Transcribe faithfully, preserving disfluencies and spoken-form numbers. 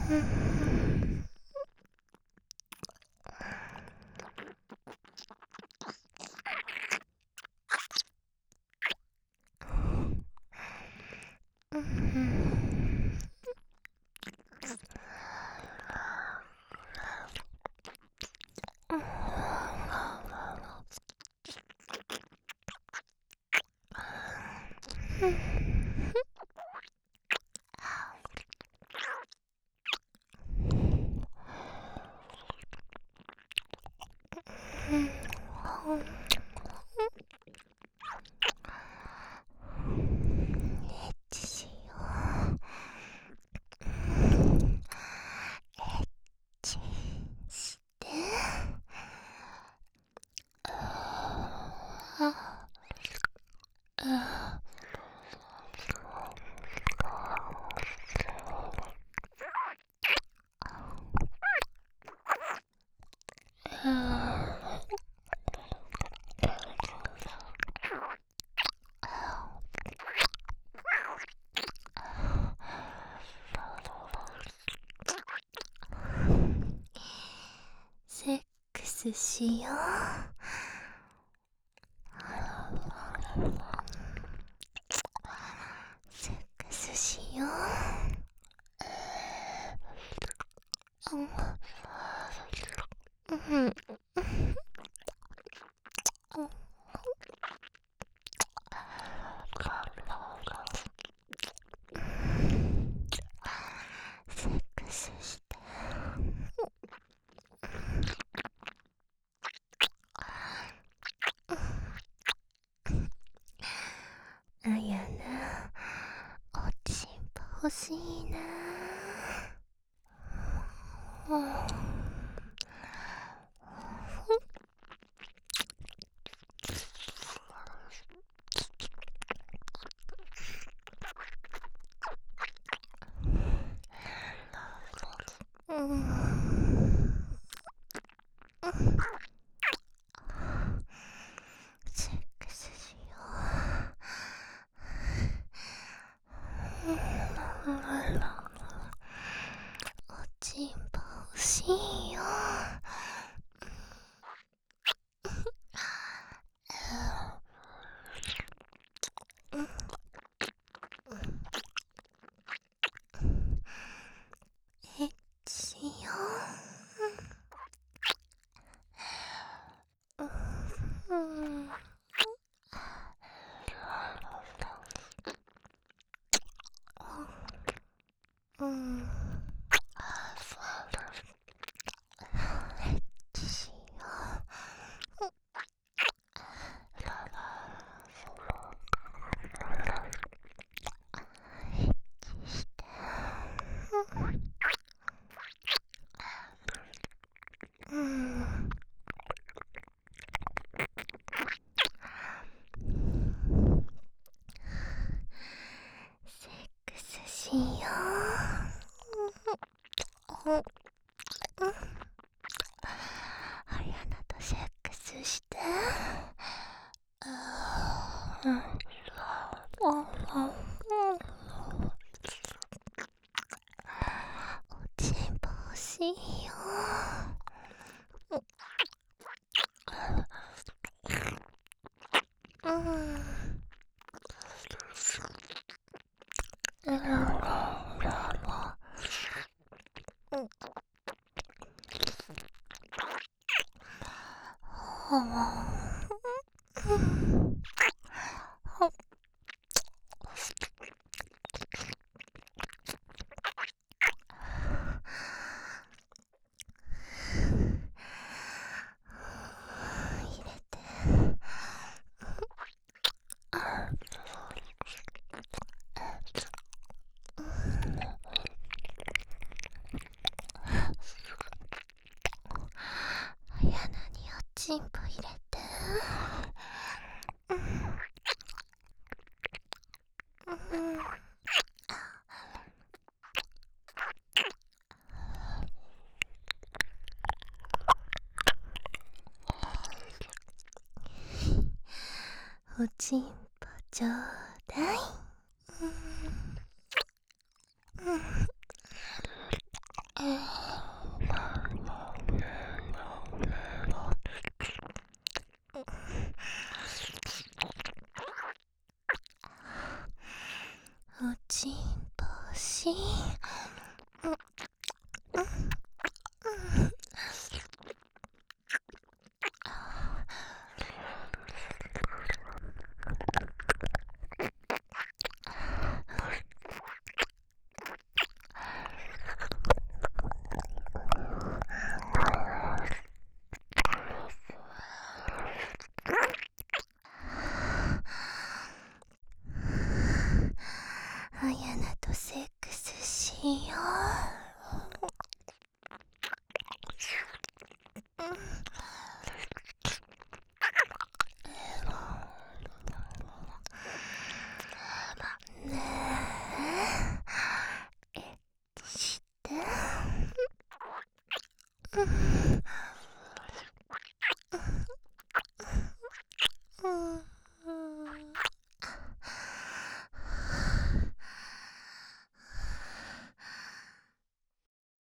セックスしよう。セックスしよう。うん。セックスして。あやな、おちんぽ欲しいな。うん。セックスしよう。おちんぽ欲しいよ。エッチしよう。うんうん。エッチしよう。エッチして。うん。セックスしよう。うん。あやなとセックスして。うん。おちんぽ欲しいよ。うん。入れて。あやなにおちんぽ入れて。うん。おちんぽちょうだい。うん。 し、うんうんあやなとセックスしよう。ねえ、エッチして。うんうん